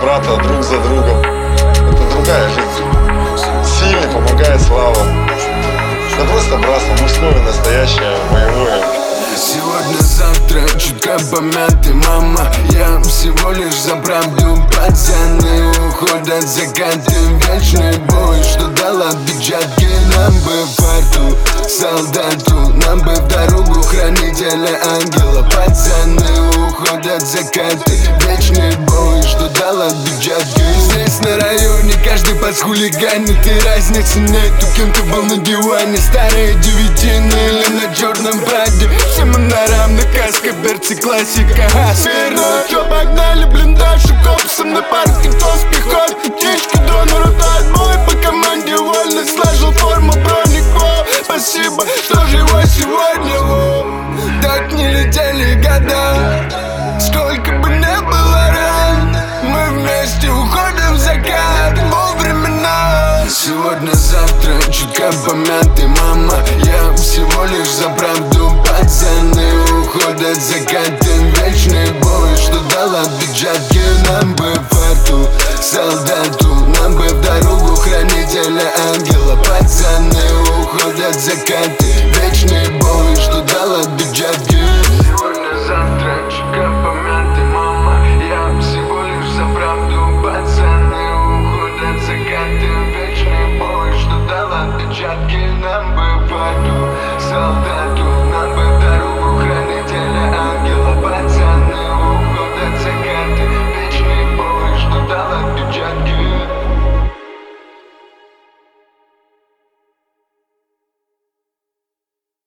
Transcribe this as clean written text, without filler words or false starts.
брата, друг за другом. Это другая жизнь. Сильный помогает слава. Это просто братство, мужское, настоящее, боевое. Сегодня-завтра чутка помятый, мама. Я всего лишь за правду. Пацаны уходят закаты. Вечный бой, что дал отпечатки. Нам бы фарту, солдату. Нам бы в дорогу хранителя ангела. Пацаны уходят закаты. Вечный бой, что дал отпечатки. Здесь на районе каждый подхулиганит. И разницы нету, кем ты был на диване. Старые девятины или на черном праде. Все мы на равных, каска, берцы, классика. Верно, что погнали блиндаж и коп со мной парки, кто с пехоты. Птички, дроны, ротает бой по команде вольно. Сложил форму бронику. Спасибо, что живой сегодня. Так не летели года. Сколько бы не было ран, мы вместе уходим в закат. Во времена. Сегодня-завтра чутка помятый,